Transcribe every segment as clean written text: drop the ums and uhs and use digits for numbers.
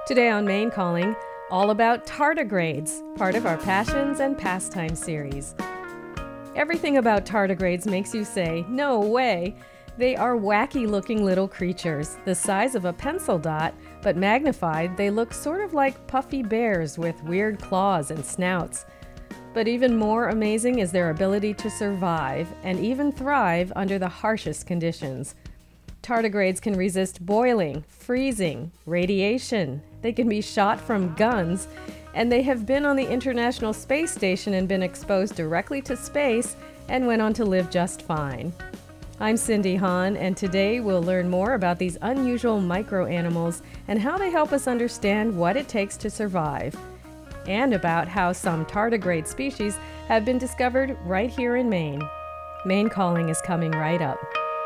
Today on Maine Calling, all about tardigrades, part of our Passions and Pastime series. Everything about tardigrades makes you say, no way! They are wacky-looking little creatures, the size of a pencil dot, but magnified, they look sort of like puffy bears with weird claws and snouts. But even more amazing is their ability to survive and even thrive under the harshest conditions. Tardigrades can resist boiling, freezing, radiation. They can be shot from guns, and they have been on the International Space Station and been exposed directly to space and went on to live just fine. I'm Cindy Hahn, and today we'll learn more about these unusual microanimals and how they help us understand what it takes to survive, and about how some tardigrade species have been discovered right here in Maine. Maine Calling is coming right up.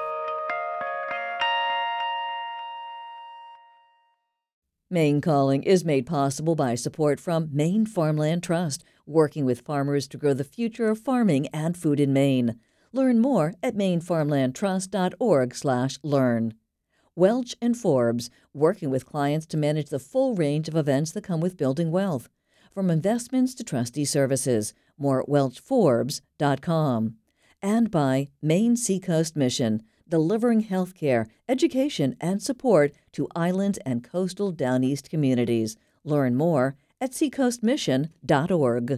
Maine Calling is made possible by support from Maine Farmland Trust, working with farmers to grow the future of farming and food in Maine. Learn more at mainfarmlandtrust.org/learn. Welch and Forbes, working with clients to manage the full range of events that come with building wealth, from investments to trustee services. More at welchforbes.com. And by Maine Seacoast Mission, delivering healthcare, education, and support to island and coastal Down East communities. Learn more at seacoastmission.org.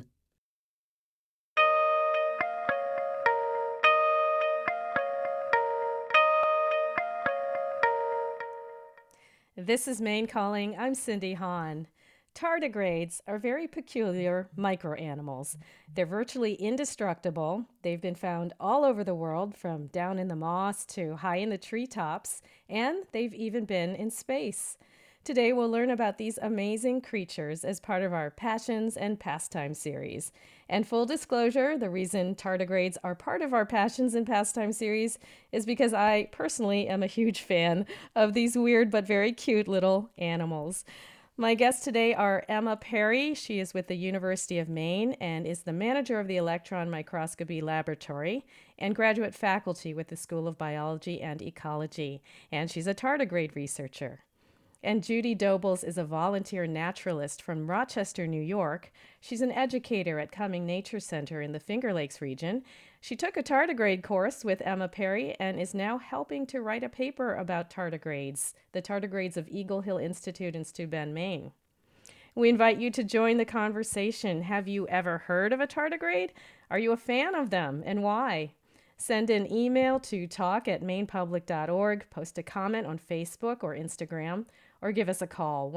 This is Maine Calling. I'm Cindy Hahn. Tardigrades are very peculiar microanimals. They're virtually indestructible. They've been found all over the world, from down in the moss to high in the treetops, and they've even been in space. Today we'll learn about these amazing creatures as part of our Passions and Pastime series. And full disclosure, the reason tardigrades are part of our Passions and Pastime series is because I personally am a huge fan of these weird but very cute little animals. My guests today are Emma Perry. She is with the University of Maine and is the manager of the Electron Microscopy Laboratory and graduate faculty with the School of Biology and Ecology. And she's a tardigrade researcher. And Judy Dobles is a volunteer naturalist from Rochester, New York. She's an educator at Cumming Nature Center in the Finger Lakes region. She took a tardigrade course with Emma Perry and is now helping to write a paper about tardigrades, the tardigrades of Eagle Hill Institute in Steuben, Maine. We invite you to join the conversation. Have you ever heard of a tardigrade? Are you a fan of them, and why? Send an email to talk@mainepublic.org, post a comment on Facebook or Instagram, or give us a call,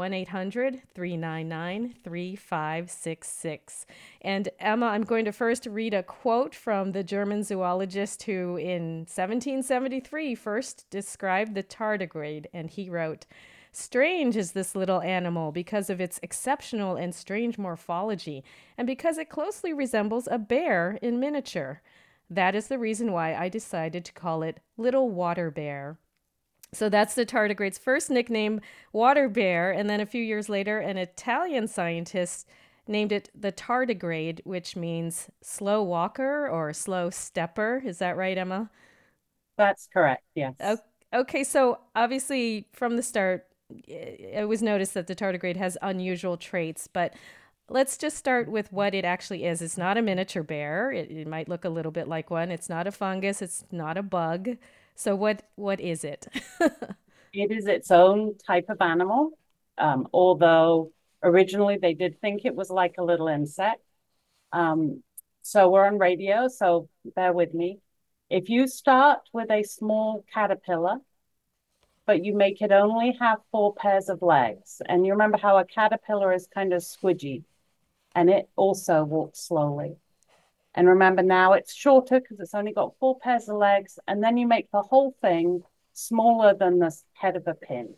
1-800-399-3566. And Emma, I'm going to first read a quote from the German zoologist who in 1773 first described the tardigrade, and he wrote, "Strange is this little animal because of its exceptional and strange morphology, and because it closely resembles a bear in miniature. That is the reason why I decided to call it Little Water Bear." So that's the tardigrade's first nickname, water bear, and then a few years later, an Italian scientist named it the tardigrade, which means slow walker or slow stepper. Is that right, Emma? That's correct, yes. Okay, so obviously from the start, it was noticed that the tardigrade has unusual traits, but let's just start with what it actually is. It's not a miniature bear. It might look a little bit like one. It's not a fungus. It's not a bug. So what is it? It is its own type of animal, although originally they did think it was like a little insect. So we're on radio, so bear with me. If you start with a small caterpillar, but you make it only have 4 pairs of legs, and you remember how a caterpillar is kind of squidgy, and it also walks slowly. And remember, now it's shorter because it's only got 4 pairs of legs. And then you make the whole thing smaller than the head of a pin.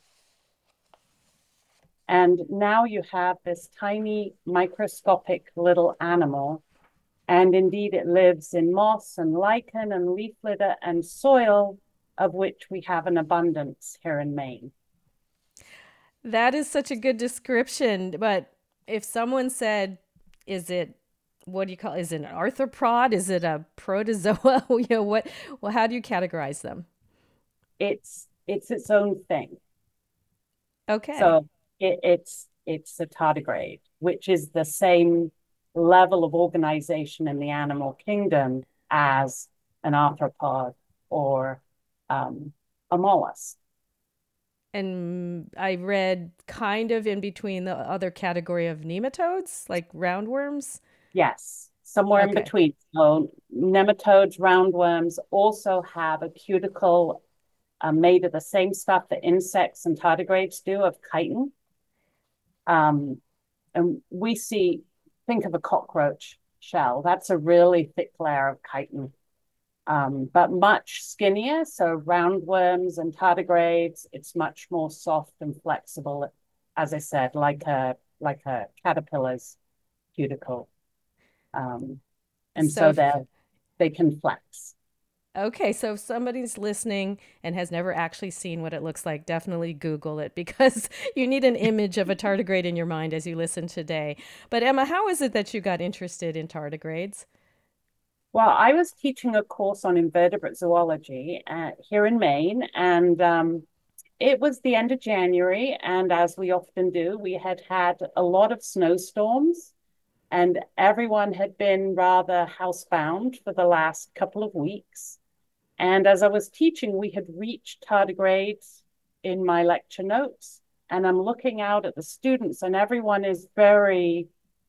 And now you have this tiny microscopic little animal. And indeed, it lives in moss and lichen and leaf litter and soil, of which we have an abundance here in Maine. That is such a good description. But if someone said, is it, what do you call it? Is it an arthropod? Is it a protozoa? How do you categorize them? It's its own thing. Okay. So it's it's a tardigrade, which is the same level of organization in the animal kingdom as an arthropod or a mollusk. And I read kind of in between the other category of nematodes, like roundworms. Yes, somewhere in Okay. between. So nematodes, roundworms also have a cuticle made of the same stuff that insects and tardigrades do of chitin. Um, and we see, think of a cockroach shell. That's a really thick layer of chitin, but much skinnier. So roundworms and tardigrades, it's much more soft and flexible, as I said, like a caterpillar's cuticle. Um, and So so if they can flex. Okay, so if somebody's listening and has never actually seen what it looks like, definitely Google it because you need an image of a tardigrade in your mind as you listen today. But Emma, how is it that you got interested in tardigrades? Well, I was teaching a course on invertebrate zoology here in Maine, and it was the end of January. And as we often do, we had a lot of snowstorms, and everyone had been rather housebound for the last couple of weeks. And as I was teaching, we had reached tardigrades in my lecture notes. And I'm looking out at the students, and everyone is very,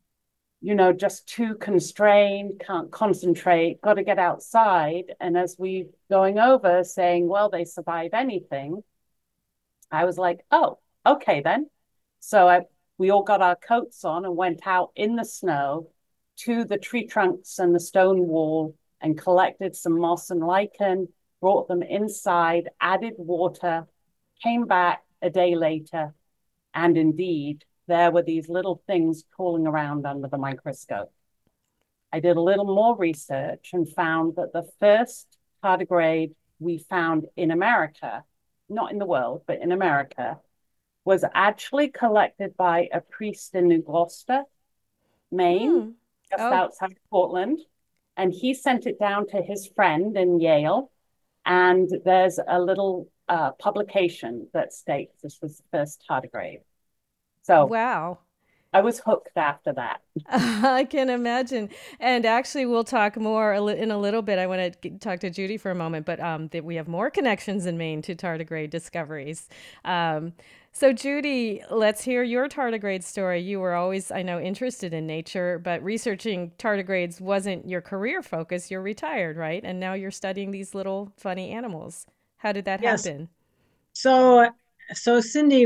just too constrained, can't concentrate, got to get outside. And as we going over saying, well, they survive anything, I was like, oh, okay then. We all got our coats on and went out in the snow to the tree trunks and the stone wall and collected some moss and lichen, brought them inside, added water, came back a day later, and indeed, there were these little things crawling around under the microscope. I did a little more research and found that the first tardigrade we found in America, not in the world, but in America, was actually collected by a priest in New Gloucester, Maine, Hmm. just Oh, outside Portland. And he sent it down to his friend in Yale. And there's a little publication that states this was the first tardigrade. So wow. I was hooked after that. I can imagine. And actually, we'll talk more in a little bit. I want to talk to Judy for a moment, but that we have more connections in Maine to tardigrade discoveries. Um, so, Judy, let's hear your tardigrade story. You were always, I know, interested in nature, but researching tardigrades wasn't your career focus. You're retired, right? And now you're studying these little funny animals. How did that Yes. happen? So, so Cindy,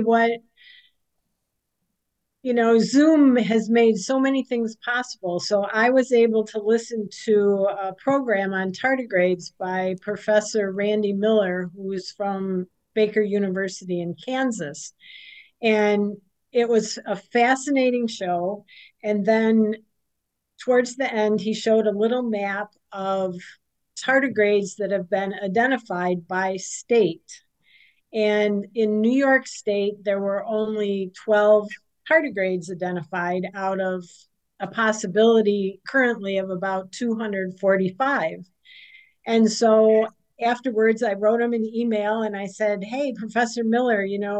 Zoom has made so many things possible. So I was able to listen to a program on tardigrades by Professor Randy Miller, who's from Baker University in Kansas. And it was a fascinating show. And then towards the end, he showed a little map of tardigrades that have been identified by state. And in New York State, there were only 12 tardigrades identified out of a possibility currently of about 245. And so afterwards, I wrote him an email and I said, "Hey, Professor Miller,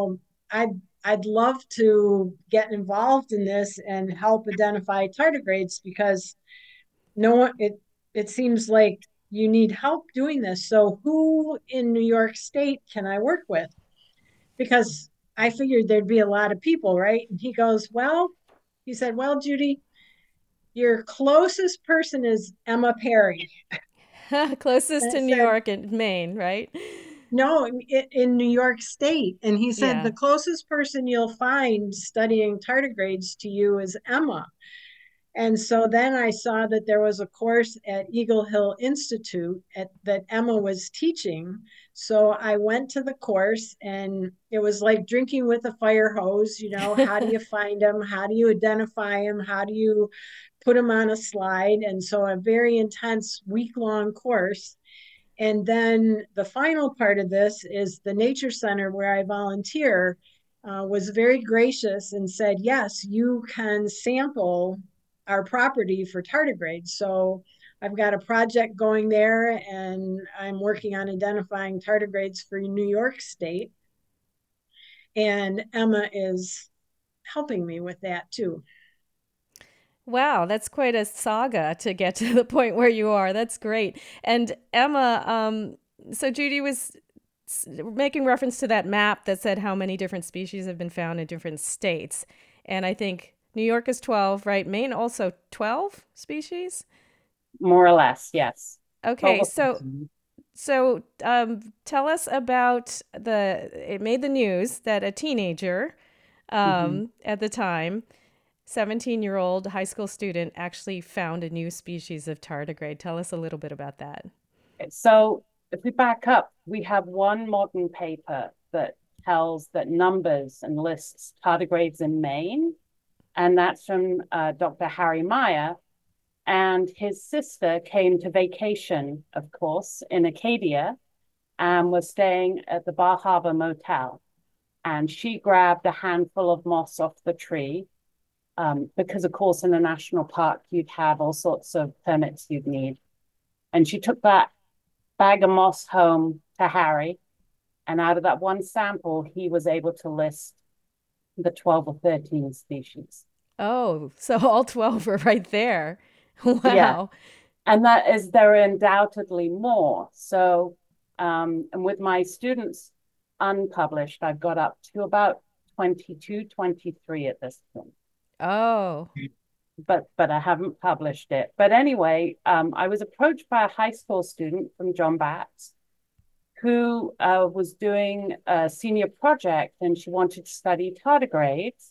I'd love to get involved in this and help identify tardigrades because no one it seems like you need help doing this. So who in New York State can I work with?" Because I figured there'd be a lot of people, right? And he said, "Well, Judy, your closest person is Emma Perry." Closest And I to New said, York and Maine, right? "No, in New York State." And he said, Yeah. "The closest person you'll find studying tardigrades to you is Emma." And so then I saw that there was a course at Eagle Hill Institute that Emma was teaching. So I went to the course and it was like drinking with a fire hose. How do you find them? How do you identify them? How do you put them on a slide? And so a very intense week-long course. And then the final part of this is the Nature Center where I volunteer was very gracious and said, yes, you can sample our property for tardigrades. So I've got a project going there and I'm working on identifying tardigrades for New York State. And Emma is helping me with that too. Wow, that's quite a saga to get to the point where you are. That's great. And Emma, so Judy was making reference to that map that said how many different species have been found in different states. And I think New York is 12, right? Maine also 12 species? More or less, yes. Okay, Over so 14. tell us about it made the news that a teenager Mhm. at the time, 17-year-old high school student, actually found a new species of tardigrade. Tell us a little bit about that. So if we back up, we have one modern paper that tells that numbers and lists tardigrades in Maine, and that's from Dr. Harry Meyer. And his sister came to vacation, of course, in Acadia and was staying at the Bar Harbor Motel. And she grabbed a handful of moss off the tree because, of course, in a national park, you'd have all sorts of permits you'd need. And she took that bag of moss home to Harry. And out of that one sample, he was able to list the 12 or 13 species. Oh, so all 12 are right there. Yeah. Wow. And that is, there are undoubtedly more. So, and with my students unpublished, I've got up to about 22, 23 at this point. Oh, But I haven't published it. But anyway, I was approached by a high school student from John Batts who was doing a senior project and she wanted to study tardigrades.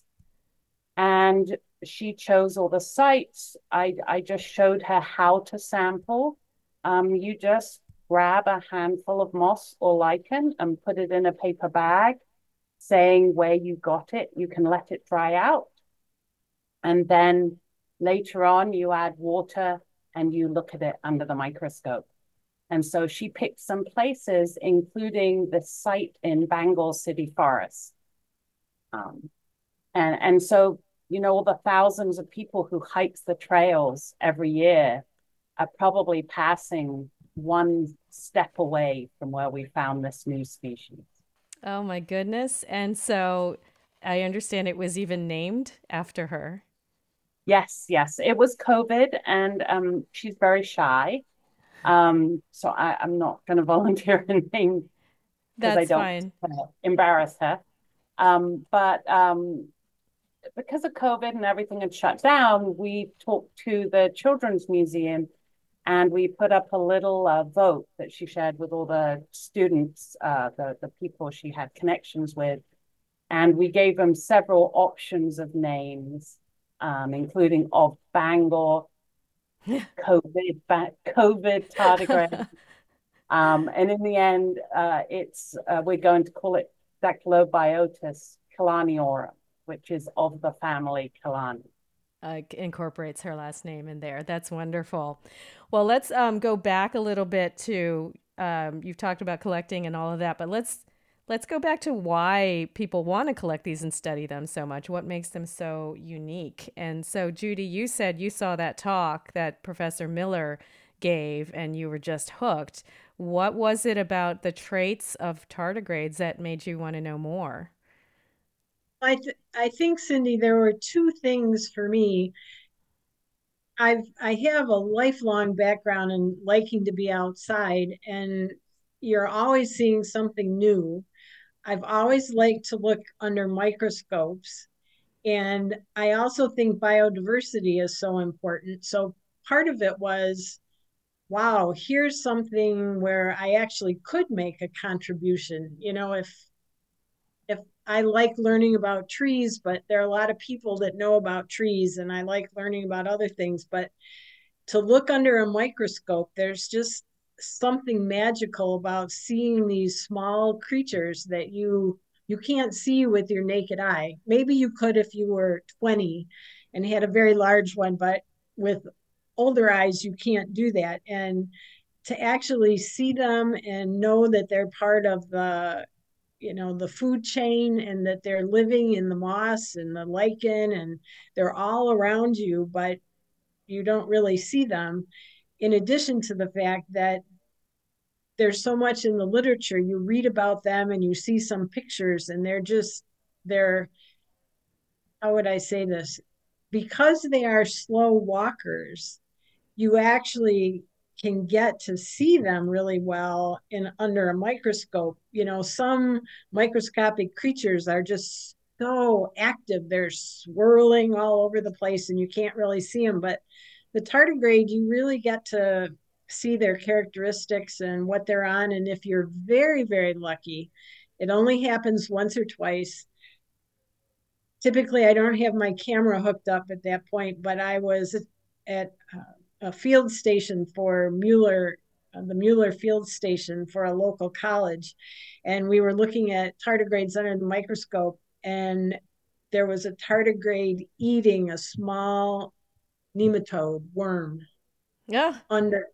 And she chose all the sites. I just showed her how to sample. You just grab a handful of moss or lichen and put it in a paper bag, saying where you got it. You can let it dry out. And then later on, you add water and you look at it under the microscope. And so she picked some places, including the site in Bangor City Forest. Um, and so, you know, all the thousands of people who hike the trails every year are probably passing one step away from where we found this new species. oh my goodness. And so I understand it was even named after her. Yes, yes. It was COVID and she's very shy. So I'm not going to volunteer a name because I That's don't fine. embarrass her. But because of COVID and everything had shut down, we talked to the Children's Museum and we put up a little vote that she shared with all the students, the people she had connections with. And we gave them several options of names, including of Bangor, COVID tardigrade. And in the end, we're going to call it Dactylobiotis killarniorum, which is of the family Killarney. Incorporates her last name in there. That's wonderful. Well, let's go back a little bit to you've talked about collecting and all of that, but let's go back to why people want to collect these and study them so much. What makes them so unique? And so, Judy, you said you saw that talk that Professor Miller gave and you were just hooked. What was it about the traits of tardigrades that made you want to know more? I think, Cindy, there were two things for me. I have a lifelong background in liking to be outside, and you're always seeing something new. I've always liked to look under microscopes, and I also think biodiversity is so important. So part of it was, wow, here's something where I actually could make a contribution. You know, if I like learning about trees, but there are a lot of people that know about trees, and I like learning about other things. But to look under a microscope, there's just something magical about seeing these small creatures that you can't see with your naked eye. Maybe you could if you were 20 and had a very large one, but with older eyes, you can't do that. And to actually see them and know that they're part of the food chain and that they're living in the moss and the lichen and they're all around you, but you don't really see them. In addition to the fact that there's so much in the literature, you read about them and you see some pictures and they're how would I say this? Because they are slow walkers, you actually can get to see them really well in under a microscope. Some microscopic creatures are just so active. They're swirling all over the place and you can't really see them. But the tardigrade, you really get to see their characteristics and what they're on. And if you're very, very lucky, it only happens once or twice. Typically, I don't have my camera hooked up at that point, but I was at a field station for Mueller, the Mueller field station for a local college. And we were looking at tardigrades under the microscope, and there was a tardigrade eating a small nematode worm Yeah. under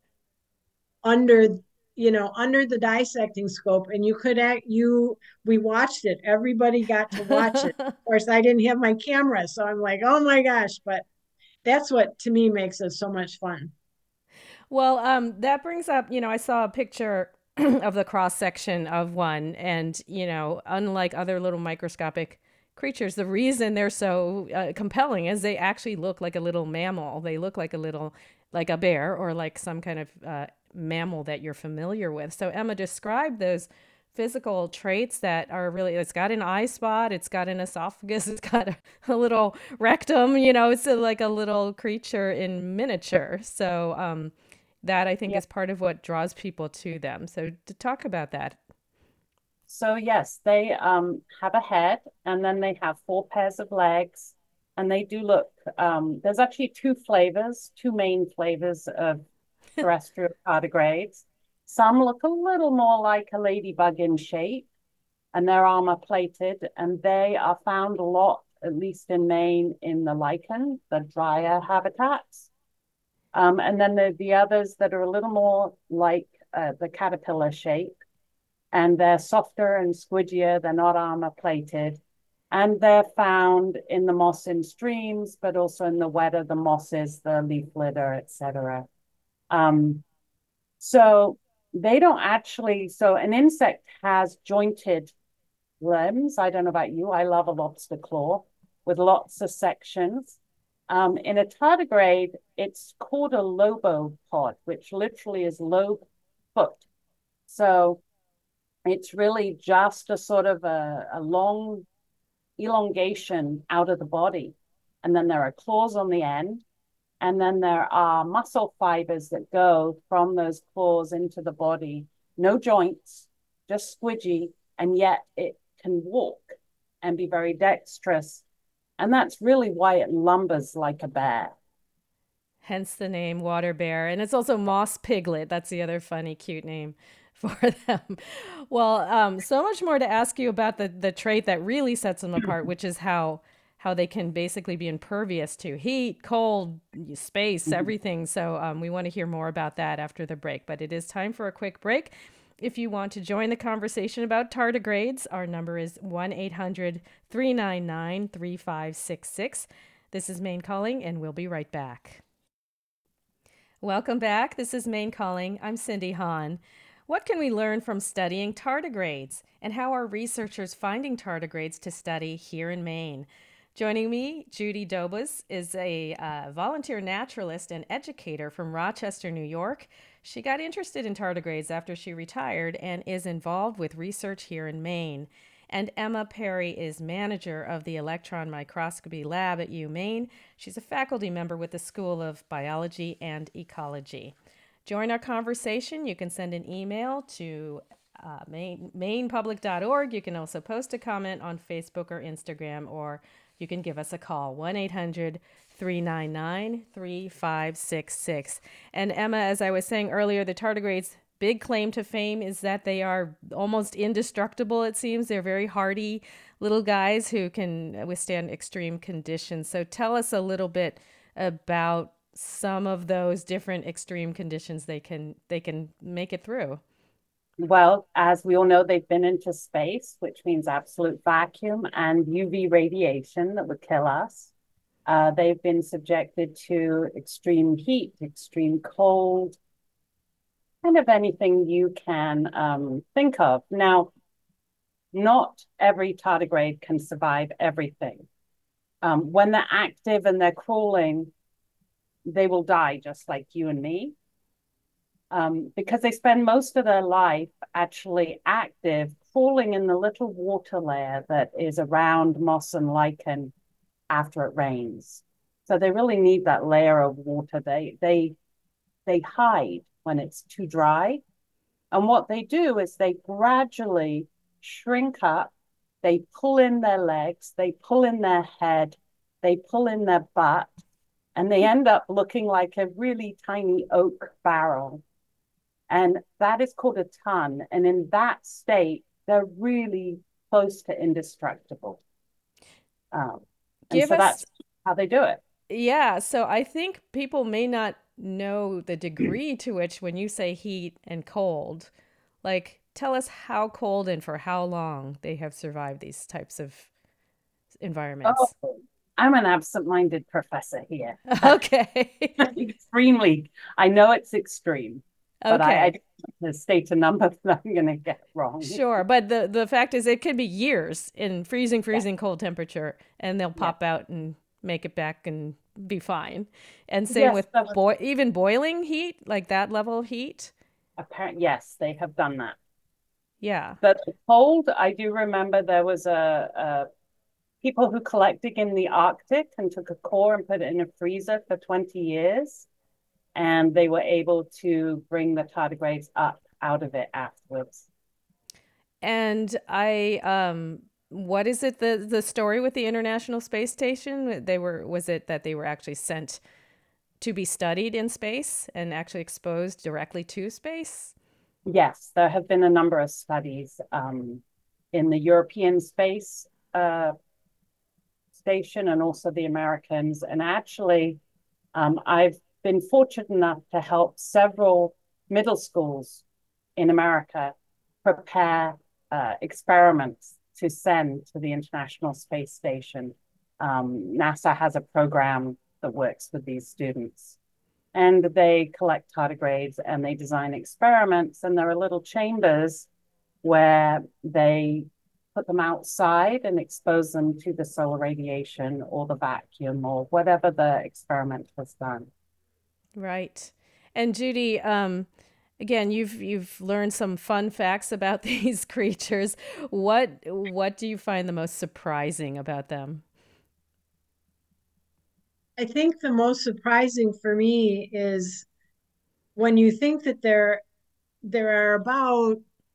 under under the dissecting scope, and you could act you we watched it. Everybody got to watch it. Of course, I didn't have my camera, so I'm like, oh my gosh. But that's what to me makes it so much fun. Well, that brings up, I saw a picture of the cross section of one, and, unlike other little microscopic creatures, the reason they're so compelling is they actually look like a little mammal. They look like like a bear or like some kind of mammal that you're familiar with. So, Emma, describe those physical traits that are really, it's got an eye spot, it's got an esophagus, it's got a little rectum, it's like a little creature in miniature. So, that I think Yeah. is part of what draws people to them. So to talk about that. So yes, they have a head and then they have four pairs of legs and they do look there's actually two main flavors of terrestrial tardigrades. Some look a little more like a ladybug in shape and they're armor plated and they are found a lot, at least in Maine, in the lichen, the drier habitats. And then the others that are a little more like the caterpillar shape, and they're softer and squidgier. They're not armor plated. And they're found in the moss in streams, but also in the wetter, the mosses, the leaf litter, etc. Um, so they don't actually, so an insect has jointed limbs. I don't know about you. I love a lobster claw with lots of sections. In a tardigrade, it's called a lobopod, which literally is lobe foot. So it's really just a sort of a long elongation out of the body. And then there are claws on the end. And then there are muscle fibers that go from those claws into the body. No joints, just squidgy. And yet it can walk and be very dexterous. And that's really why it lumbers like a bear. Hence the name water bear. And it's also moss piglet. That's the other funny, cute name for them. Well, so much more to ask you about the trait that really sets them apart, which is how they can basically be impervious to heat, cold, space, everything. So we want to hear more about that after the break. But it is time for a quick break. If you want to join the conversation about tardigrades, our number is 1-800-399-3566. This is Maine Calling, and we'll be right back. Welcome back. This is Maine Calling. I'm Cindy Hahn. What can we learn from studying tardigrades, and how are researchers finding tardigrades to study here in Maine? Joining me, Judy Dobas is a volunteer naturalist and educator from Rochester, New York. She got interested in tardigrades after she retired and is involved with research here in Maine. And Emma Perry is manager of the Electron Microscopy Lab at UMaine. She's a faculty member with the School of Biology and Ecology. Join our conversation. You can send an email to mainepublic.org. You can also post a comment on Facebook or Instagram, or you can give us a call, 1-800-399-3566. And Emma, as I was saying earlier, the tardigrades' big claim to fame is that they are almost indestructible, it seems. They're very hardy little guys who can withstand extreme conditions. So tell us a little bit about some of those different extreme conditions they can make it through. Well, as we all know, they've been into space, which means absolute vacuum and UV radiation that would kill us. They've been subjected to extreme heat, extreme cold, kind of anything you can think of. Now, not every tardigrade can survive everything. When they're active and they're crawling, they will die just like you and me. Because they spend most of their life actually active, crawling in the little water layer that is around moss and lichen after it rains. So they really need that layer of water. They hide when it's too dry. And what they do is they gradually shrink up, they pull in their legs, they pull in their head, they pull in their butt, and they end up looking like a really tiny oak barrel. And that is called a ton. And in that state, they're really close to indestructible. And Give so us, that's how they do it. yeah. So I think people may not know the degree to which, when you say heat and cold, like tell us how cold and for how long they have survived these types of Oh, environments. I'm an absent-minded professor here. Okay. Extremely. I know it's extreme, but I Okay. don't state a number that I'm going to get wrong. Sure, but the fact is it could be years in freezing Yeah, freezing cold temperature and they'll yeah. pop out and make it back and be fine. And same Yes, with even boiling heat, like that level of heat. apparently, yes, they have done that. Yeah. But the cold, I do remember there was a people who collected in the Arctic and took a core and put it in a freezer for 20 years, and they were able to bring the tardigrades up out of it afterwards. And what is it, the story with the International Space Station? They were Was it that they were actually sent to be studied in space and actually exposed directly to space? Yes, there have been a number of studies in the European space station and also the Americans. And actually, I've been fortunate enough to help several middle schools in America prepare experiments to send to the International Space Station. NASA has a program that works with these students. And they collect tardigrades and they design experiments. And there are little chambers where they put them outside and expose them to the solar radiation or the vacuum or whatever the experiment has done. Right. And Judy, again, you've learned some fun facts about these creatures. What do you find the most surprising about them? I think the most surprising for me is when you think that there are about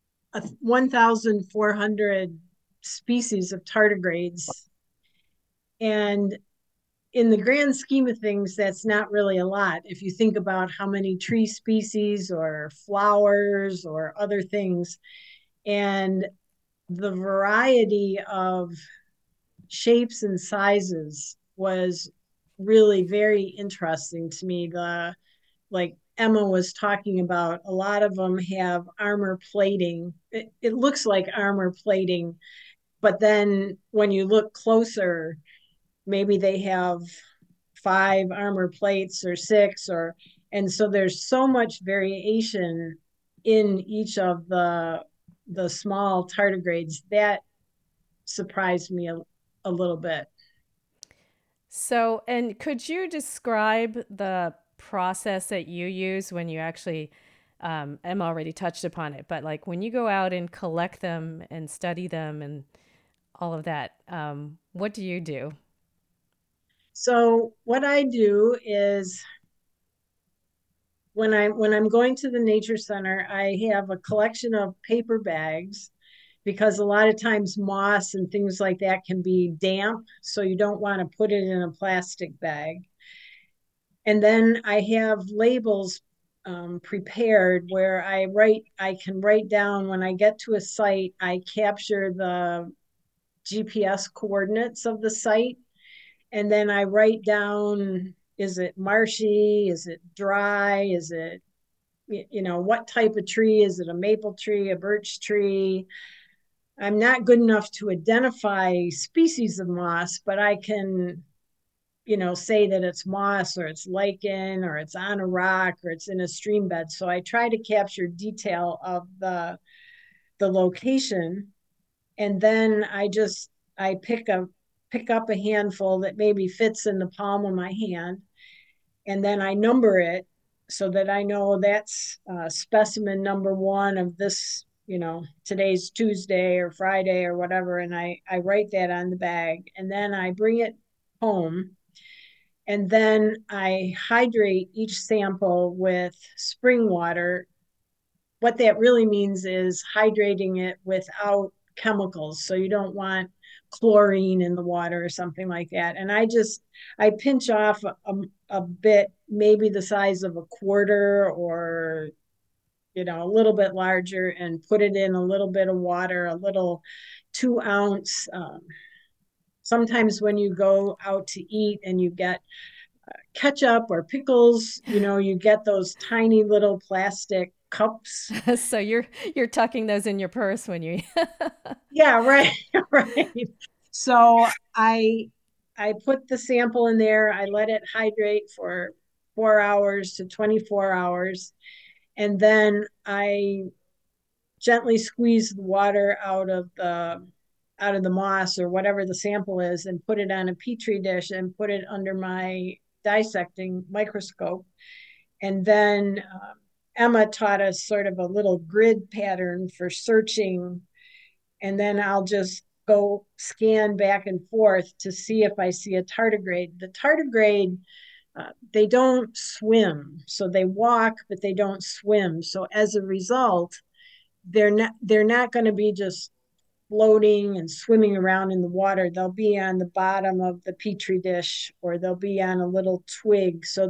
1,400 species of tardigrades, and in the grand scheme of things, that's not really a lot. If you think about how many tree species or flowers or other things, and the variety of shapes and sizes was really very interesting to me. Like Emma was talking about, a lot of them have armor plating. It looks like armor plating, but then when you look closer, maybe they have five armor plates or six, or and so there's so much variation in each of the small tardigrades that surprised me a little bit. So, and could you describe the process that you use when you actually, Emma already touched upon it, but like when you go out and collect them and study them and all of that, what do you do? So what I do is when I'm going to the nature center, I have a collection of paper bags because a lot of times moss and things like that can be damp, so you don't want to put it in a plastic bag. And then I have labels prepared where I can write down when I get to a site, I capture the GPS coordinates of the site, and then I write down, is it marshy? Is it dry? Is it, what type of tree? Is it a maple tree, a birch tree? I'm not good enough to identify species of moss, but I can, say that it's moss or it's lichen or it's on a rock or it's in a stream bed. So I try to capture detail of the location, and then I pick pick up a handful that maybe fits in the palm of my hand, and then I number it so that I know that's specimen number one of this, today's Tuesday or Friday or whatever. And I write that on the bag, and then I bring it home, and then I hydrate each sample with spring water. What that really means is hydrating it without chemicals. So you don't want chlorine in the water or something like that. And I pinch off a bit, maybe the size of a quarter or, a little bit larger, and put it in a little bit of water, a little 2 ounce. Sometimes when you go out to eat and you get ketchup or pickles, you get those tiny little plastic cups. So you're tucking those in your purse when you Yeah, right, right. So I put the sample in there, I let it hydrate for 4 hours to 24 hours, and then I gently squeeze the water out of the moss or whatever the sample is, and put it on a petri dish and put it under my dissecting microscope. And then Emma taught us sort of a little grid pattern for searching, and then I'll just go scan back and forth to see if I see a tardigrade. The tardigrade, they don't swim, so they walk, but they don't swim. So as a result, they're not going to be just floating and swimming around in the water. They'll be on the bottom of the petri dish, or they'll be on a little twig. So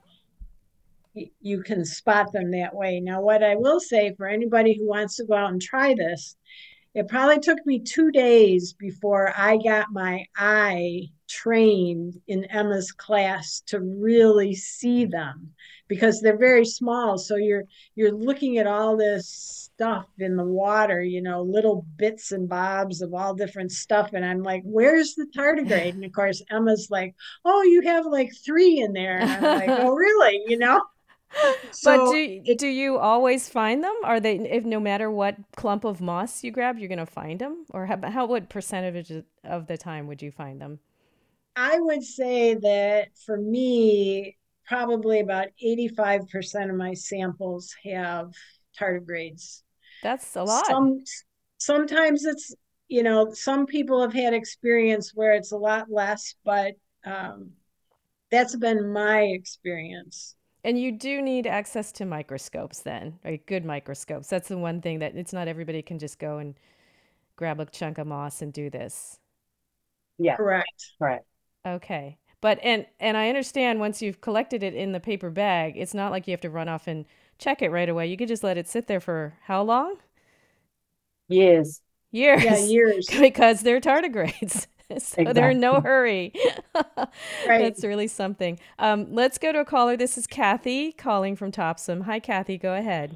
you can spot them that way. Now, what I will say for anybody who wants to go out and try this, it probably took me 2 days before I got my eye trained in Emma's class to really see them, because they're very small. So you're looking at all this stuff in the water, little bits and bobs of all different stuff. And I'm like, where's the tardigrade? And of course, Emma's like, oh, you have like 3 in there. And I'm like, oh, really? But So do you always find them? Are they, if no matter what clump of moss you grab, you're going to find them? Or what percentage of the time would you find them? I would say that for me, probably about 85% of my samples have tardigrades. That's a lot. Sometimes some people have had experience where it's a lot less, but that's been my experience. And you do need access to microscopes then, right? Good microscopes. That's the one thing that it's not everybody can just go and grab a chunk of moss and do this. Yeah, Correct. correct. Okay. But and I understand once you've collected it in the paper bag, it's not like you have to run off and check it right away. You could just let it sit there for how long? Years. Yeah, Years. years. Because they're tardigrades. So they're in no Exactly. hurry. Right. That's really something. Let's go to a caller. This is Kathy calling from Topsom. Hi, Kathy. Go ahead.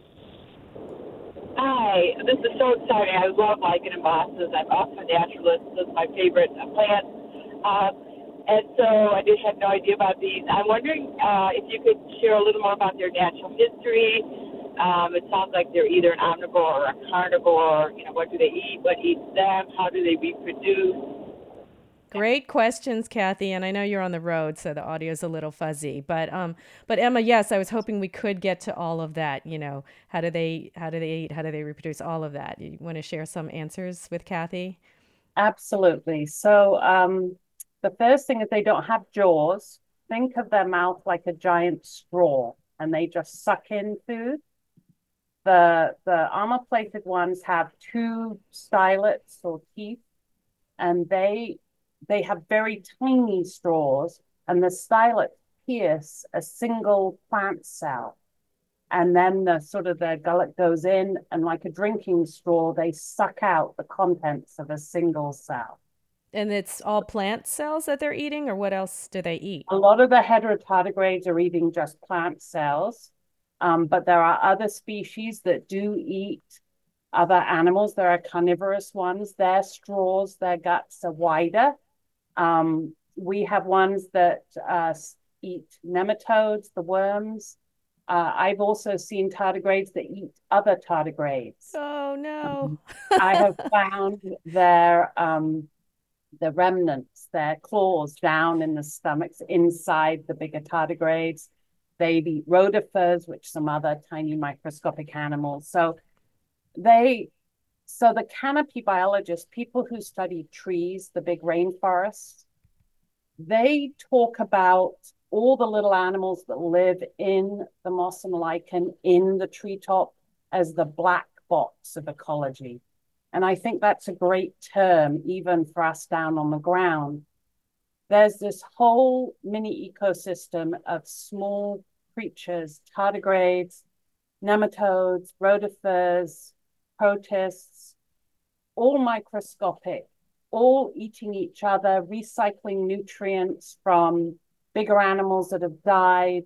Hi, this is so exciting. I love lichen and mosses. I'm also a naturalist. This is my favorite plant. And so I just had no idea about these. I'm wondering if you could share a little more about their natural history. It sounds like they're either an omnivore or a carnivore. What do they eat? What eats them? How do they reproduce? Great questions, Kathy. And I know you're on the road, so the audio is a little fuzzy. But Emma, yes, I was hoping we could get to all of that. How do they eat? How do they reproduce? All of that. You want to share some answers with Kathy? Absolutely. So the first thing is they don't have jaws. Think of their mouth like a giant straw, and they just suck in food. The armor-plated ones have 2 stylets or teeth, and they have very tiny straws, and the stylet pierce a single plant cell. And then their gullet goes in, and like a drinking straw, they suck out the contents of a single cell. And it's all plant cells that they're eating, or what else do they eat? A lot of the heterotardigrades are eating just plant cells, but there are other species that do eat other animals. There are carnivorous ones. Their straws, their guts are wider. We have ones that eat nematodes, the worms. I've also seen tardigrades that eat other tardigrades. Oh no. I have found their the remnants, their claws down in the stomachs inside the bigger tardigrades. They eat rotifers, which some other tiny microscopic animals. So the canopy biologists, people who study trees, the big rainforests, they talk about all the little animals that live in the moss and lichen in the treetop as the black box of ecology. And I think that's a great term, even for us down on the ground. There's this whole mini ecosystem of small creatures, tardigrades, nematodes, rotifers, protists, all microscopic, all eating each other, recycling nutrients from bigger animals that have died,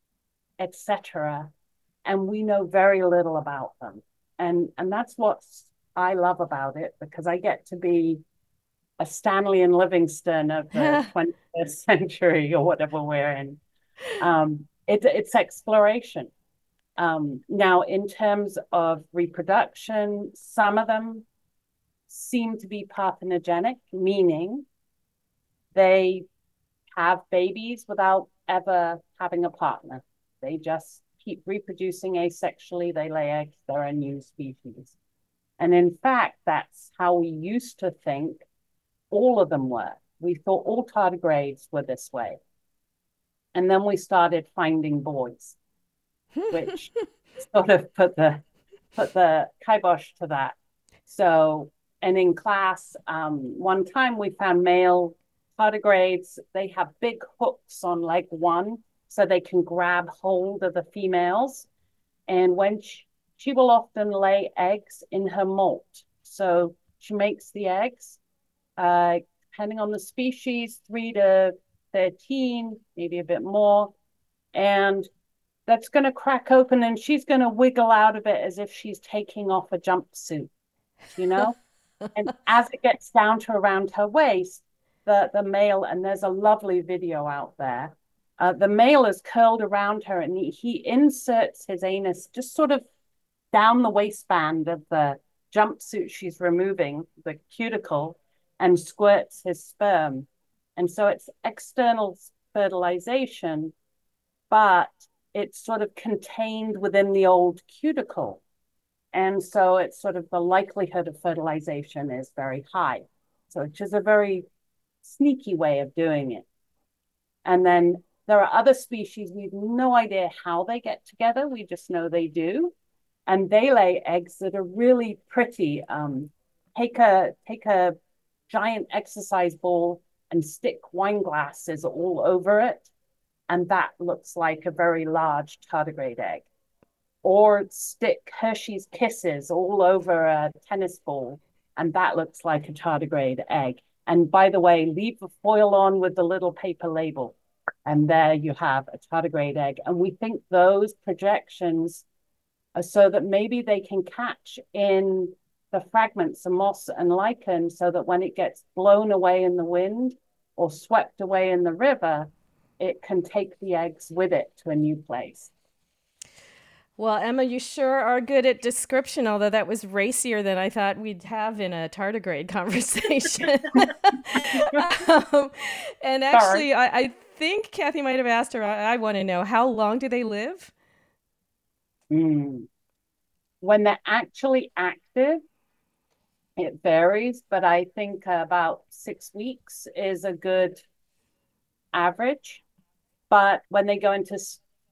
etc. And we know very little about them. And that's what I love about it, because I get to be a Stanley and Livingston of the 20th century or whatever we're in. It's exploration. Now, in terms of reproduction, some of them seem to be parthenogenic, meaning they have babies without ever having a partner. They just keep reproducing asexually. They lay eggs. They're a new species. And in fact, that's how we used to think all of them were. We thought all tardigrades were this way. And then we started finding boys, which sort of put the kibosh to that. So, and in class, one time we found male tardigrades. They have big hooks on leg one, so they can grab hold of the females. And when she will often lay eggs in her molt. So she makes the eggs, depending on the species, 3 to 13, maybe a bit more. And that's going to crack open and she's going to wiggle out of it as if she's taking off a jumpsuit, you know? And as it gets down to around her waist, the male, and there's a lovely video out there, the male is curled around her and he inserts his anus just sort of down the waistband of the jumpsuit she's removing, the cuticle, and squirts his sperm. And so it's external fertilization, but it's sort of contained within the old cuticle. And so it's sort of the likelihood of fertilization is very high. So which is a very sneaky way of doing it. And then there are other species, we have no idea how they get together. We just know they do. And they lay eggs that are really pretty. Take a giant exercise ball and stick wine glasses all over it. And that looks like a very large tardigrade egg. Or stick Hershey's Kisses all over a tennis ball. And that looks like a tardigrade egg. And by the way, leave the foil on with the little paper label. And there you have a tardigrade egg. And we think those projections are so that maybe they can catch in the fragments of moss and lichen so that when it gets blown away in the wind or swept away in the river, it can take the eggs with it to a new place. Well, Emma, you sure are good at description, although that was racier than I thought we'd have in a tardigrade conversation. And actually, I think Kathy might have asked her, I want to know, how long do they live? When they're actually active, it varies, but I think about 6 weeks is a good average. But when they go into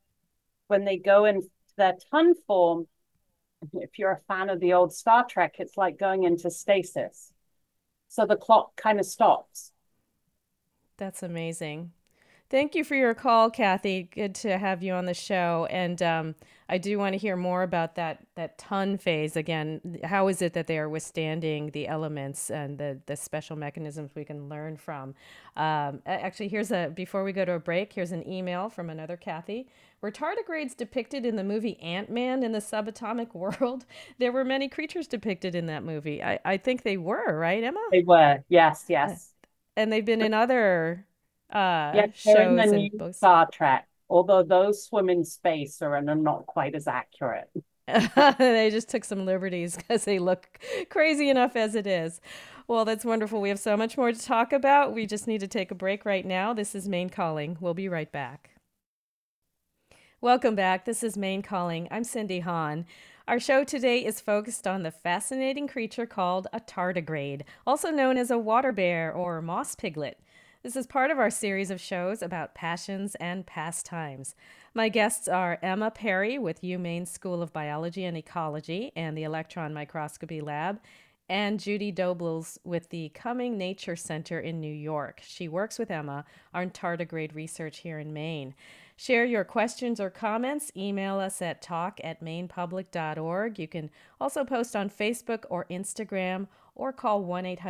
their ton form, if you're a fan of the old Star Trek, it's like going into stasis. So the clock kind of stops. That's amazing. Thank you for your call, Kathy. Good to have you on the show. And I do want to hear more about that ton phase again. How is it that they are withstanding the elements and the special mechanisms we can learn from? Actually, before we go to a break, here's an email from another Kathy. Were tardigrades depicted in the movie Ant-Man in the Subatomic World? There were many creatures depicted in that movie. I think they were, right, Emma? They were, yes. And they've been in other they're shows in the and new books. Star Trek, although those swim in space are not quite as accurate. They just took some liberties because they look crazy enough as it is. Well, that's wonderful. We have so much more to talk about. We just need to take a break right now. This is Maine Calling. We'll be right back. Welcome back. This is Maine Calling. I'm Cindy Hahn. Our show today is focused on the fascinating creature called a tardigrade, also known as a water bear or moss piglet. This is part of our series of shows about passions and pastimes. My guests are Emma Perry with UMaine School of Biology and Ecology and the Electron Microscopy Lab, and Judy Dobles with the Cumming Nature Center in New York. She works with Emma on tardigrade research here in Maine. Share your questions or comments. Email us at talk@mainepublic.org. You can also post on Facebook or Instagram or call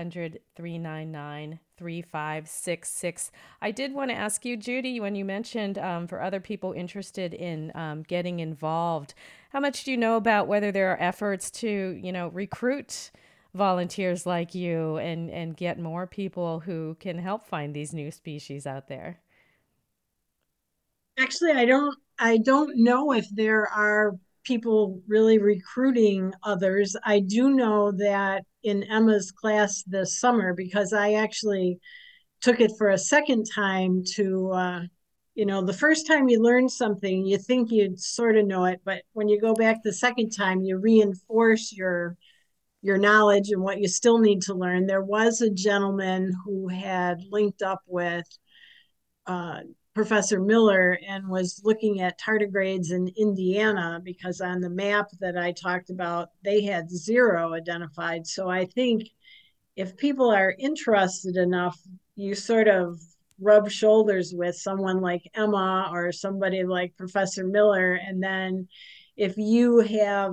1-800-399-3566. I did want to ask you, Judy, when you mentioned for other people interested in getting involved, how much do you know about whether there are efforts to, recruit volunteers like you and get more people who can help find these new species out there? Actually, I don't know if there are people really recruiting others. I do know that in Emma's class this summer, because I actually took it for a second time to the first time you learn something, you think you sort of know it, but when you go back the second time, you reinforce your knowledge and what you still need to learn. There was a gentleman who had linked up with uh, Professor Miller and was looking at tardigrades in Indiana, because on the map that I talked about, they had 0 identified. So I think if people are interested enough, you sort of rub shoulders with someone like Emma or somebody like Professor Miller. And then if you have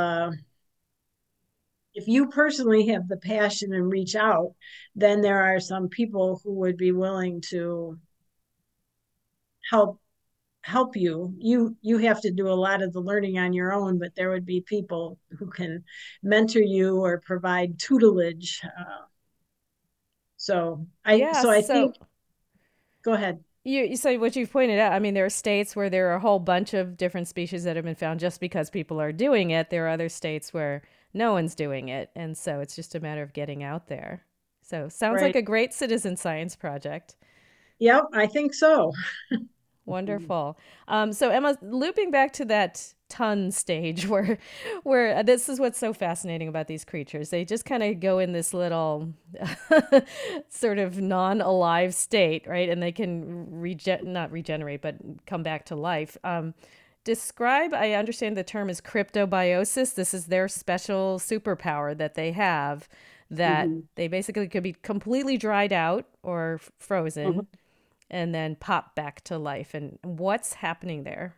if you personally have the passion and reach out, then there are some people who would be willing to help you have to do a lot of the learning on your own, but there would be people who can mentor you or provide tutelage. Yeah, So I so think, go ahead. you say what you've pointed out. I mean, there are states where there are a whole bunch of different species that have been found just because people are doing it. There are other states where no one's doing it. And so it's just a matter of getting out there. So sounds like Right. a great citizen science project. Yep, I think so. Wonderful. So Emma, looping back to that ton stage where this is what's so fascinating about these creatures. They just kind of go in this little sort of non-alive state, right? And they can not regenerate, but come back to life. Describe, I understand the term is cryptobiosis. This is their special superpower that they have, that Mhm. they basically could be completely dried out or Mhm. frozen and then pop back to life. And what's happening there?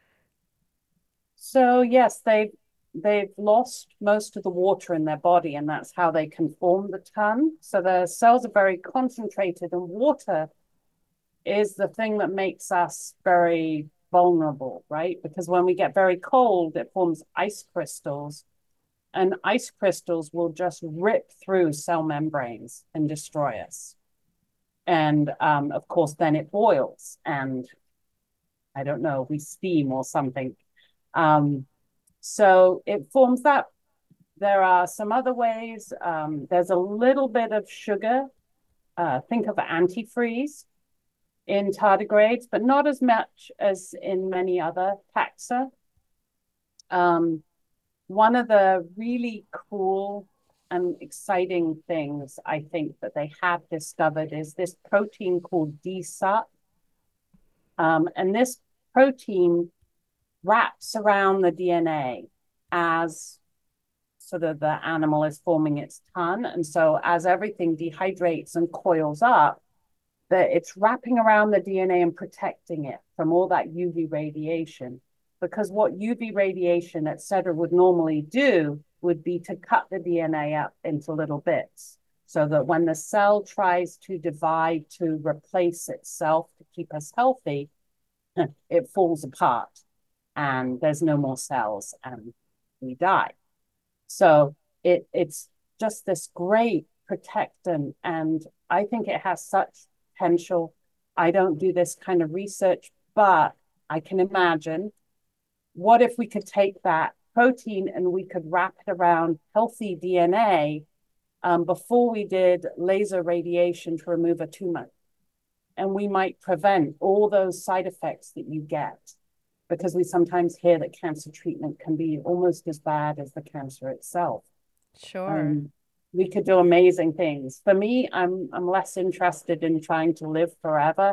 So yes, they've lost most of the water in their body, and that's how they can form the ton. So their cells are very concentrated, and water is the thing that makes us very vulnerable, right? Because when we get very cold, it forms ice crystals, and ice crystals will just rip through cell membranes and destroy us. And of course, then it boils, and I don't know, we steam or something. Um, so it forms that. There are some other ways. There's a little bit of sugar. Think of antifreeze in tardigrades, but not as much as in many other taxa. Um, One of the really cool and exciting things I think that they have discovered is this protein called DSUP. And this protein wraps around the DNA as sort of the animal is forming its ton. And so as everything dehydrates and coils up, that it's wrapping around the DNA and protecting it from all that UV radiation. Because what UV radiation, et cetera, would normally do would be to cut the DNA up into little bits so that when the cell tries to divide to replace itself to keep us healthy, it falls apart and there's no more cells and we die. So it's just this great protectant, and I think it has such potential. I don't do this kind of research, but I can imagine what if we could take that protein and we could wrap it around healthy DNA before we did laser radiation to remove a tumor. And we might prevent all those side effects that you get, because we sometimes hear that cancer treatment can be almost as bad as the cancer itself. Sure. We could do amazing things. For me, I'm less interested in trying to live forever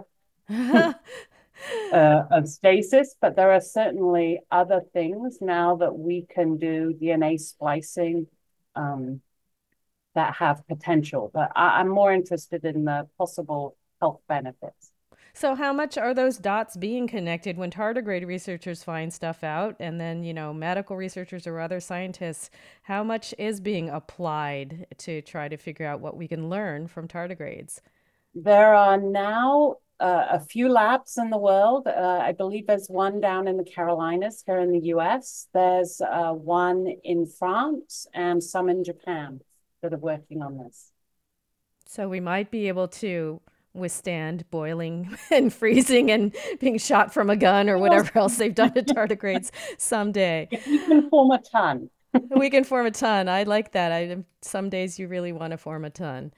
of stasis, but there are certainly other things now that we can do DNA splicing that have potential. But I'm more interested in the possible health benefits. So how much are those dots being connected when tardigrade researchers find stuff out and then, medical researchers or other scientists, how much is being applied to try to figure out what we can learn from tardigrades? There are now a few labs in the world. I believe there's one down in the Carolinas here in the US. There's one in France and some in Japan that are working on this. So we might be able to withstand boiling and freezing and being shot from a gun or whatever else they've done to tardigrades someday. If we can form a ton. We can form a ton. I like that. Some days you really want to form a ton.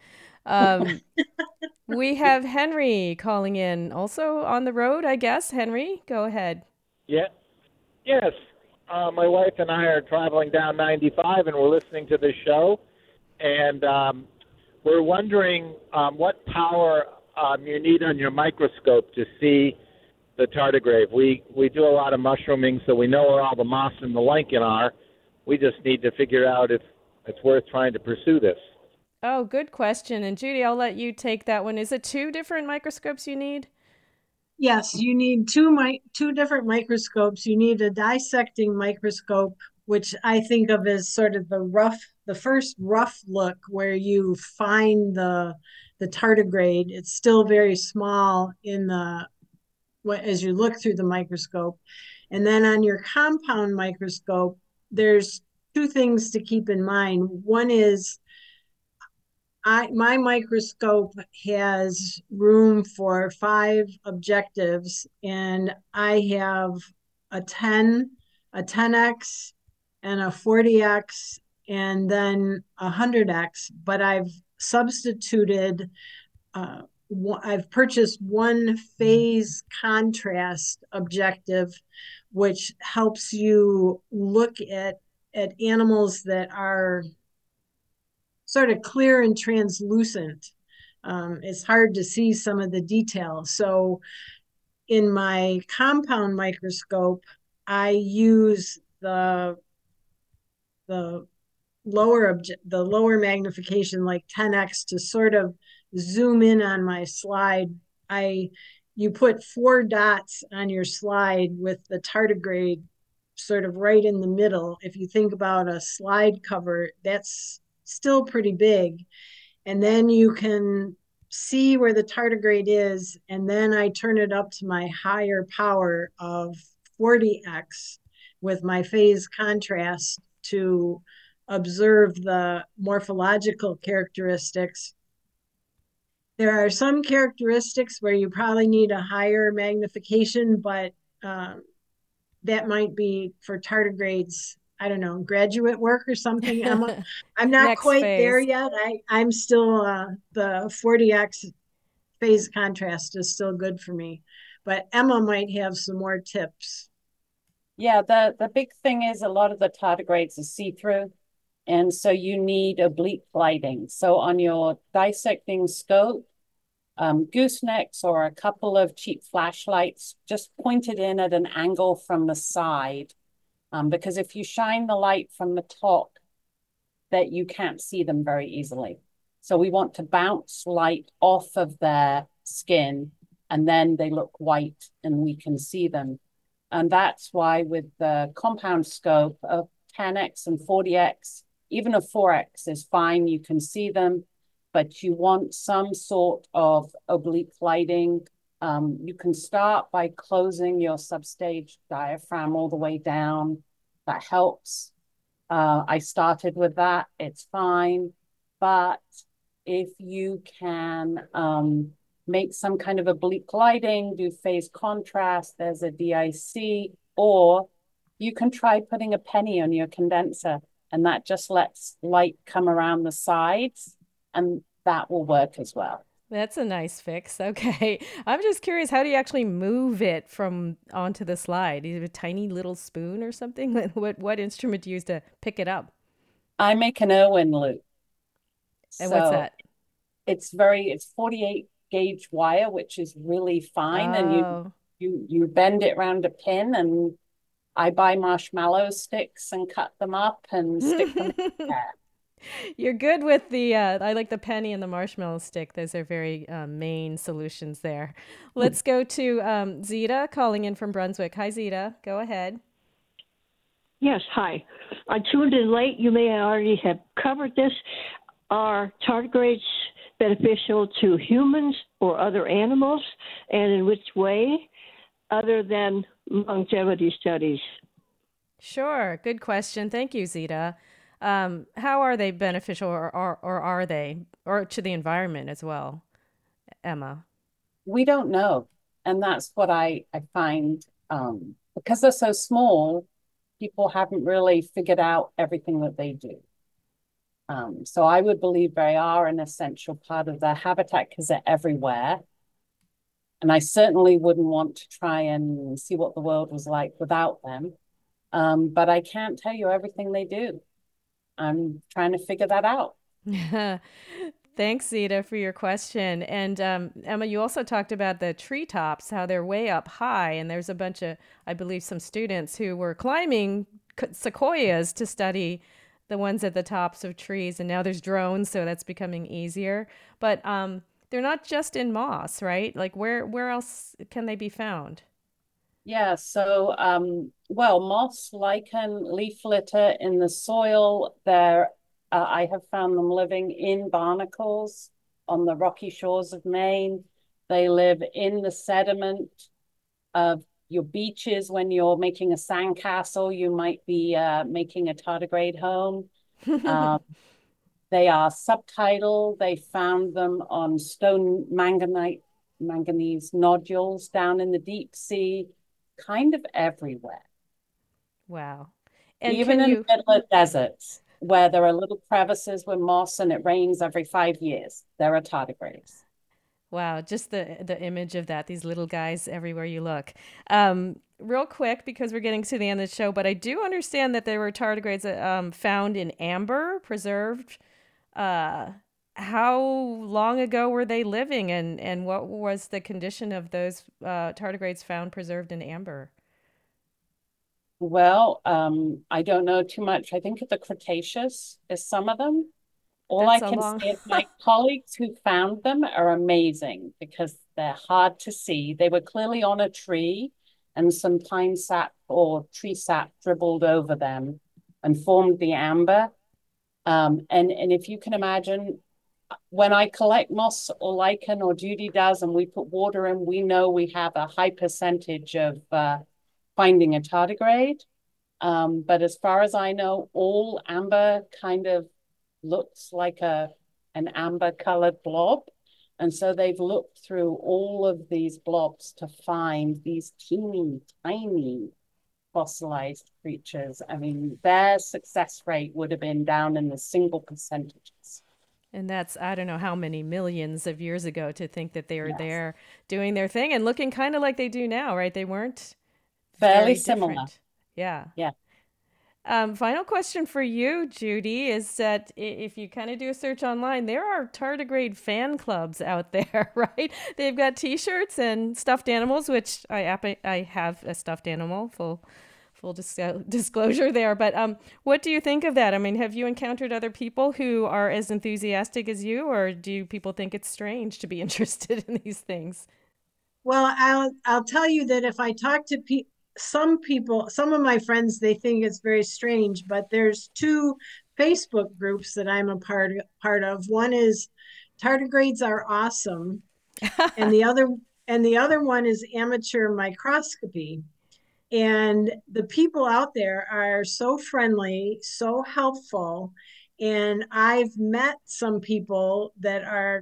We have Henry calling in, also on the road, I guess. Henry, go ahead. Yeah. Yes. My wife and I are traveling down 95, and we're listening to this show. And we're wondering what power you need on your microscope to see the tardigrade. We do a lot of mushrooming, so we know where all the moss and the lichen are. We just need to figure out if it's worth trying to pursue this. Oh, good question. And Judy, I'll let you take that one. Is it two different microscopes you need? Yes, you need two different microscopes. You need a dissecting microscope, which I think of as sort of the first rough look where you find the tardigrade. It's still very small as you look through the microscope. And then on your compound microscope, there's two things to keep in mind. One is my microscope has room for 5 objectives, and I have a 10, a 10x, and a 40x, and then a 100x. But I've substituted, I've purchased one phase contrast objective, which helps you look at animals that are sort of clear and translucent. It's hard to see some of the details. So in my compound microscope, I use the lower magnification, like 10x, to sort of zoom in on my slide. You put 4 dots on your slide with the tardigrade sort of right in the middle. If you think about a slide cover, that's still pretty big. And then you can see where the tardigrade is. And then I turn it up to my higher power of 40x with my phase contrast to observe the morphological characteristics. There are some characteristics where you probably need a higher magnification, but that might be for tardigrades, I don't know, graduate work or something, Emma. I'm not Next quite phase. there yet. I'm still, the 40x phase contrast is still good for me. But Emma might have some more tips. Yeah, the big thing is a lot of the tardigrades are see-through. And so you need oblique lighting. So on your dissecting scope, goosenecks or a couple of cheap flashlights, just pointed in at an angle from the side. Because if you shine the light from the top, that you can't see them very easily. So we want to bounce light off of their skin, and then they look white and we can see them. And that's why with the compound scope of 10x and 40x, even a 4x is fine. You can see them, but you want some sort of oblique lighting. You can start by closing your substage diaphragm all the way down. That helps. I started with that. It's fine. But if you can make some kind of oblique lighting, do phase contrast, there's a DIC, or you can try putting a penny on your condenser and that just lets light come around the sides, and that will work as well. That's a nice fix. Okay. I'm just curious, how do you actually move it from onto the slide? Do you have a tiny little spoon or something? What instrument do you use to pick it up? I make an Irwin loop. And what's So that? it's 48 gauge wire, which is really fine. And Oh, you bend it around a pin, and I buy marshmallow sticks and cut them up and stick them in there. you're good with the, I like the penny and the marshmallow stick. Those are very main solutions there. Let's go to Zita calling in from Brunswick. Hi, Zita. Go ahead. Yes, hi. I tuned in late. You may already have covered this. Are tardigrades beneficial to humans or other animals, and in which way, other than longevity studies? Sure. Good question. Thank you, Zita. How are they beneficial or are they, or to the environment as well, Emma? We don't know. And that's what I find, because they're so small, people haven't really figured out everything that they do. So I would believe they are an essential part of their habitat because they're everywhere. And I certainly wouldn't want to try and see what the world was like without them. But I can't tell you everything they do. I'm trying to figure that out. Thanks, Zita, for your question. And Emma, you also talked about the treetops, how they're way up high. And there's a bunch of, I believe, some students who were climbing sequoias to study the ones at the tops of trees. And now there's drones, so that's becoming easier. But they're not just in moss, right? Like where else can they be found? Yeah, so well, moss, lichen, leaf litter in the soil. There, I have found them living in barnacles on the rocky shores of Maine. They live in the sediment of your beaches. When you're making a sandcastle, you might be making a tardigrade home. Um, they are subtidal. They found them on stone manganese nodules down in the deep sea, kind of everywhere, Wow. And even can in the you middle of deserts where there are little crevices with moss and it rains every 5 years. There are tardigrades. Wow, just the image of that, these little guys everywhere you look. Real quick, because we're getting to the end of the show, but I do understand that there were tardigrades found in amber, preserved. Uh, how long ago were they living, and what was the condition of those tardigrades found preserved in amber? Well, I don't know too much. I think the Cretaceous is some of them. All I That's a can long. say is my colleagues who found them are amazing because they're hard to see. They were clearly on a tree, and some pine sap or tree sap dribbled over them and formed the amber. And if you can imagine, when I collect moss or lichen or Judy does, and we put water in, we know we have a high percentage of finding a tardigrade. But as far as I know, all amber kind of looks like an amber colored blob. And so they've looked through all of these blobs to find these teeny tiny fossilized creatures. I mean, their success rate would have been down in the single percentages. And that's, I don't know how many millions of years ago to think that they were Yes, there doing their thing and looking kind of like they do now, right? They weren't fairly very similar. different. Yeah. Yeah. Final question for you, Judy, is that if you kind of do a search online, there are tardigrade fan clubs out there, right? They've got T-shirts and stuffed animals, which I have a stuffed animal. Disclosure there. But what do you think of that? I mean, have you encountered other people who are as enthusiastic as you, or do people think it's strange to be interested in these things? Well, I'll tell you that if I talk to some people, some of my friends, they think it's very strange, but there's two Facebook groups that I'm a part of. One is Tardigrades Are Awesome, and the other one is Amateur Microscopy. And the people out there are so friendly, so helpful. And I've met some people that are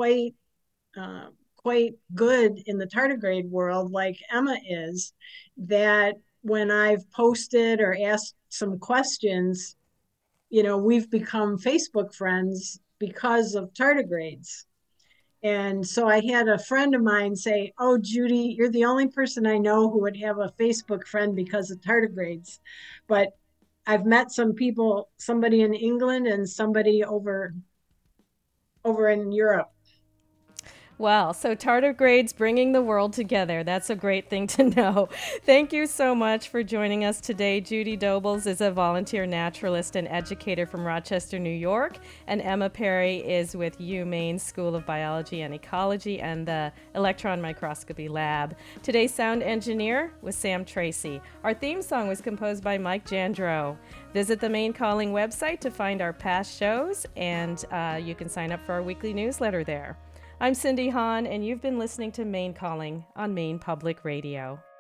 uh, quite good in the tardigrade world, like Emma is, that when I've posted or asked some questions, we've become Facebook friends because of tardigrades. And so I had a friend of mine say, "Oh, Judy, you're the only person I know who would have a Facebook friend because of tardigrades." But I've met some people, somebody in England and somebody over in Europe. Well, so tardigrades bringing the world together. That's a great thing to know. Thank you so much for joining us today. Judy Dobles is a volunteer naturalist and educator from Rochester, New York, and Emma Perry is with UMaine School of Biology and Ecology and the Electron Microscopy Lab. Today's sound engineer was Sam Tracy. Our theme song was composed by Mike Jandro. Visit the Maine Calling website to find our past shows, and you can sign up for our weekly newsletter there. I'm Cindy Hahn, and you've been listening to Maine Calling on Maine Public Radio.